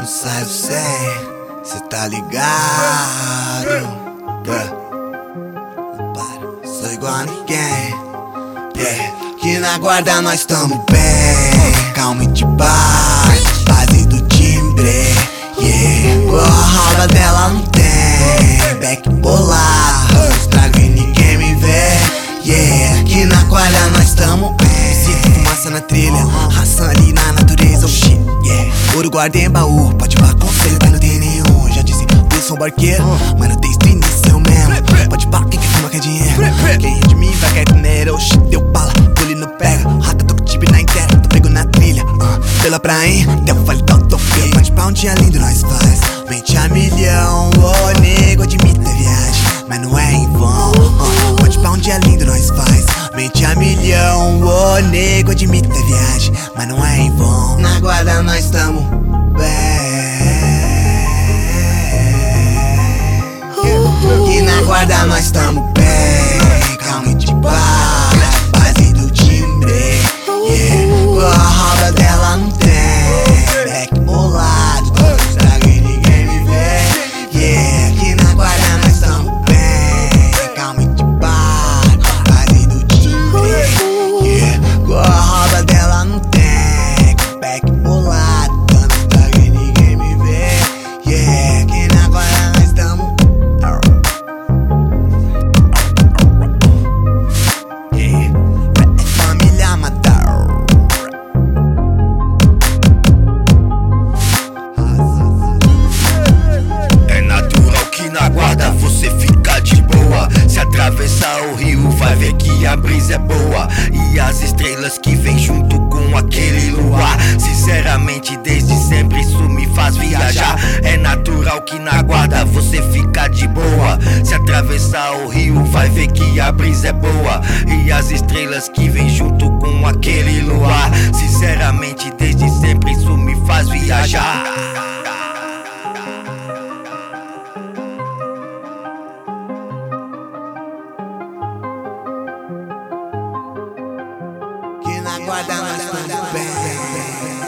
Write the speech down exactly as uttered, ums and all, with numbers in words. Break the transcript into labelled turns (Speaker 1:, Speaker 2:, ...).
Speaker 1: sai você, cê tá ligado? Yeah. Para, sou igual a ninguém. Yeah. Que na guarda nós tamo bem, calma e de paz, base do timbre. Yeah. Igual a roda dela não tem, back bolado, estrago e ninguém me vê. Yeah. Que na guarda nós tamo bem. Sinto fumaça na trilha, raça ali na natureza, oh shit, yeah. Ouro guarda em baú, pode pá conselho, mas não tem nenhum. Já disse, eu sou um barqueiro, mano, desde o início eu mesmo. Pode pá, quem que fuma quer dinheiro, quem ri de mim vai cair primeiro, oh shit, deu bala, pule no pega. Raca, tô com tibi na inteira, tô pego na trilha, uh, pela praia, deu falei, tô, tô feio. Pode pá, um dia lindo nós faz, mente a milhão, oh nego, admita a viagem, mas não é em vão, uh, pode pá, um dia lindo nós faz, mente a milhão, oh nego, admita a viagem, mas não é em vão. Na guarda nós tamo bem, e na guarda nós tamo bem, calma e de paz, base do timbre, yeah. A roda dela não tem, back bolado, todo estrago e ninguém me vê, yeah. Que na guarda nós tamo bem, calma e de paz, base do timbre, yeah. A roda dela não tem, back bolado, todo estrago e ninguém me vê, yeah. Que na guarda nós tamo
Speaker 2: você fica de boa. Se atravessar o rio vai ver que a brisa é boa, e as estrelas que vem junto com aquele luar. Sinceramente desde sempre isso me faz viajar. É natural que na guarda você fica de boa. Se atravessar o rio vai ver que a brisa é boa, e as estrelas que vem junto com aquele luar. Sinceramente desde sempre isso me faz viajar.
Speaker 1: Que na guarda nós tamo bem.